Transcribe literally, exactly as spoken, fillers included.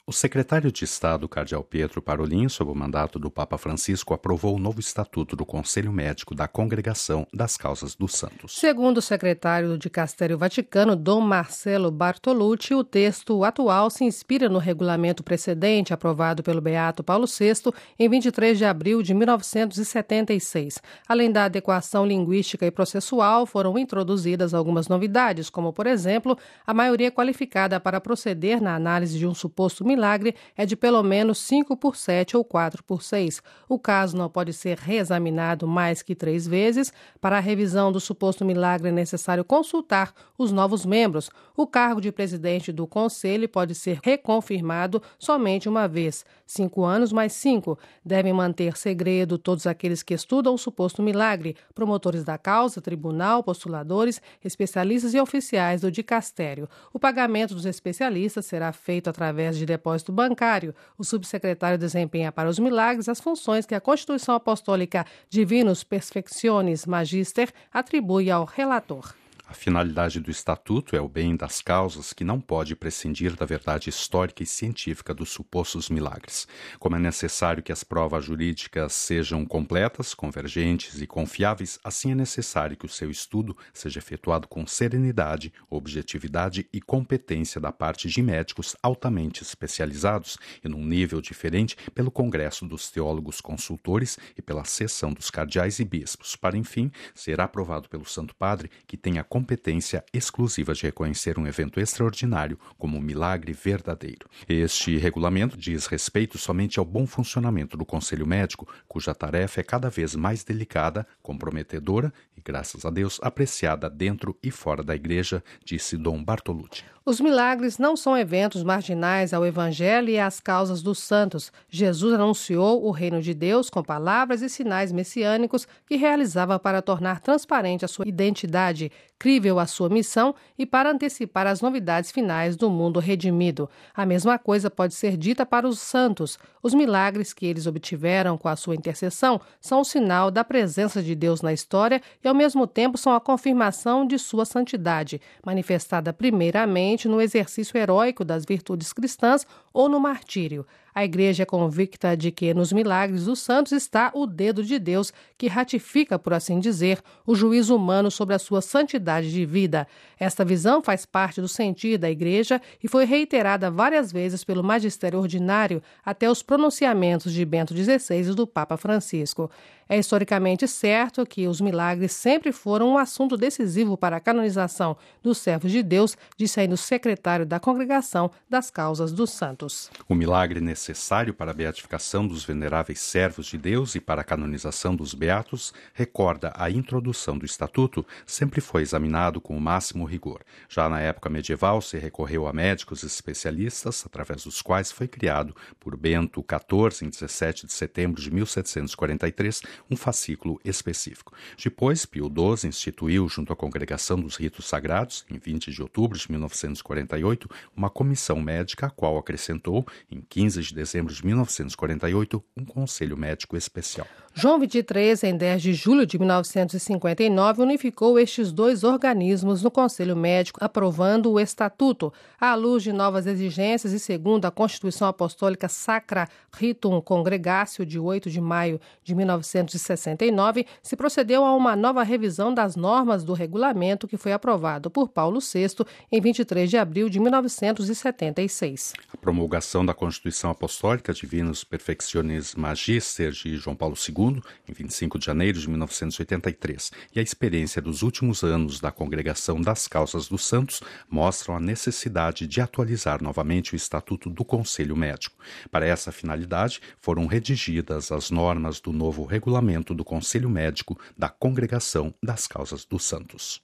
O secretário de Estado, cardeal Pietro Parolin, sob o mandato do Papa Francisco, aprovou o novo estatuto do Conselho Médico da Congregação das Causas dos Santos. Segundo o secretário do Dicastério Vaticano, Dom Marcelo Bartolucci, o texto atual se inspira no regulamento precedente aprovado pelo Beato Paulo sexto em vinte e três de abril de mil novecentos e setenta e seis. Além da adequação linguística e processual, foram introduzidas algumas novidades, como, por exemplo, a maioria qualificada para proceder na análise de um suposto milagre milagre é de pelo menos cinco por sete ou quatro por seis. O caso não pode ser reexaminado mais que três vezes. Para a revisão do suposto milagre é necessário consultar os novos membros. O cargo de presidente do conselho pode ser reconfirmado somente uma vez. Cinco anos mais cinco. Devem manter segredo todos aqueles que estudam o suposto milagre, promotores da causa, tribunal, postuladores, especialistas e oficiais do dicastério. O pagamento dos especialistas será feito através de depósito bancário. O subsecretário desempenha para os milagres as funções que a Constituição Apostólica Divinus Perfectionis Magister atribui ao relator. A finalidade do Estatuto é o bem das causas que não pode prescindir da verdade histórica e científica dos supostos milagres. Como é necessário que as provas jurídicas sejam completas, convergentes e confiáveis, assim é necessário que o seu estudo seja efetuado com serenidade, objetividade e competência da parte de médicos altamente especializados e num nível diferente pelo Congresso dos Teólogos Consultores e pela seção dos cardeais e bispos, para, enfim, ser aprovado pelo Santo Padre, que tenha competência exclusiva de reconhecer um evento extraordinário como um milagre verdadeiro. Este regulamento diz respeito somente ao bom funcionamento do Conselho Médico, cuja tarefa é cada vez mais delicada, comprometedora e, graças a Deus, apreciada dentro e fora da Igreja, disse Dom Bartolucci. Os milagres não são eventos marginais ao Evangelho e às causas dos santos. Jesus anunciou o reino de Deus com palavras e sinais messiânicos que realizava para tornar transparente a sua identidade, crível a sua missão e para antecipar as novidades finais do mundo redimido. A mesma coisa pode ser dita para os santos. Os milagres que eles obtiveram com a sua intercessão são o sinal da presença de Deus na história e, ao mesmo tempo, são a confirmação de sua santidade, manifestada primeiramente no exercício heróico das virtudes cristãs ou no martírio. A Igreja é convicta de que nos milagres dos santos está o dedo de Deus que ratifica, por assim dizer, o juízo humano sobre a sua santidade de vida. Esta visão faz parte do sentir da Igreja e foi reiterada várias vezes pelo magistério ordinário até os pronunciamentos de Bento dezesseis e do Papa Francisco. É historicamente certo que os milagres sempre foram um assunto decisivo para a canonização dos servos de Deus, disse ainda o secretário da Congregação das Causas dos Santos. O milagre necessário para a beatificação dos veneráveis servos de Deus e para a canonização dos beatos, recorda a introdução do Estatuto, sempre foi examinado com o máximo rigor. Já na época medieval se recorreu a médicos especialistas, através dos quais foi criado por Bento quatorze, em dezessete de setembro de mil setecentos e quarenta e três, um fascículo específico. Depois, Pio doze instituiu, junto à Congregação dos Ritos Sagrados, em vinte de outubro de mil novecentos e quarenta e oito, uma comissão médica, a qual acrescentou, em quinze de dezembro de mil novecentos e quarenta e oito, um Conselho Médico Especial. João vinte e três, em dez de julho de mil novecentos e cinquenta e nove, unificou estes dois organismos no Conselho Médico, aprovando o Estatuto. À luz de novas exigências e segundo a Constituição Apostólica Sacra Ritum Congregatio, de oito de maio de mil novecentos e sessenta e nove, se procedeu a uma nova revisão das normas do regulamento que foi aprovado por Paulo sexto em vinte e três de abril de mil novecentos e setenta e seis. A promulgação da Constituição Apostólica Divinus Perfectionis Magister de João Paulo segundo, em vinte e cinco de janeiro de mil novecentos e oitenta e três, e a experiência dos últimos anos da Congregação das Causas dos Santos mostram a necessidade de atualizar novamente o Estatuto do Conselho Médico. Para essa finalidade, foram redigidas as normas do novo regulamento do Conselho Médico da Congregação das Causas dos Santos.